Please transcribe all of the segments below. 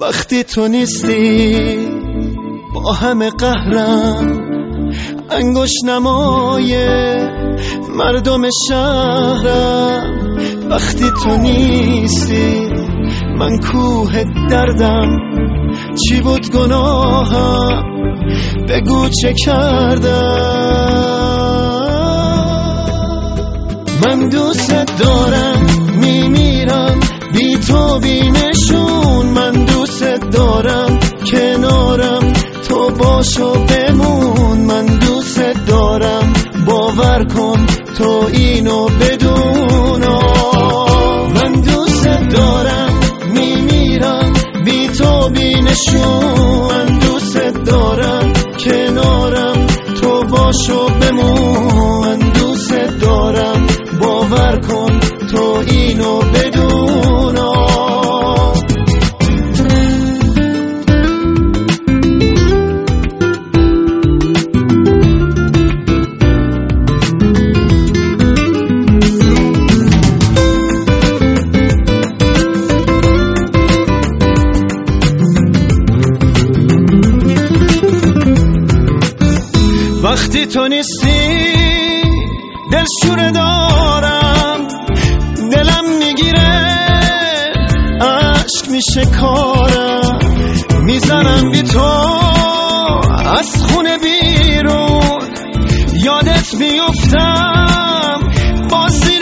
وقتی تو نیستی با همه قهرم، انگشت نمای مردم شهرم. وقتی تو نیستی من کوه دردم، چی بود گناهم بگو چه کردم. من دوست دارم میمیرم بی تو بی نشون، من دوست دارم کنارم تو باش و بمون. من دوست دارم باور کن تو اینو بدون. من دوست دارم میمیرم بی تو بی نشون، من دوست دارم کنارم تو باش و بمون. من دوست دارم باور کن تو اینو بدون. وقتی تو نیستی دلشوره دارم، دلم میگیره عشق میشه کارم. میزنم بی تو از خونه بیرون، یادت میفتم با زیر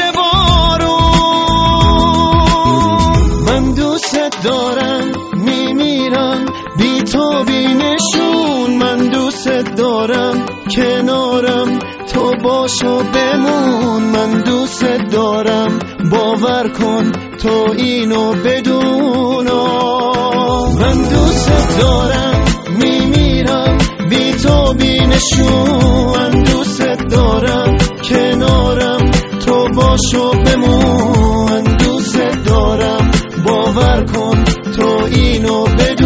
بارون. من دوست دارم میمیرم بی تو بی نشون، من دوست دارم کنارم تو باش و بمون. من دوست دارم باور کن تو اینو بدون. من دوست دارم میمیرم بی تو بی نشون، من دوست دارم کنارم تو باش و بمون. من دوست دارم باور کن تو اینو بدون.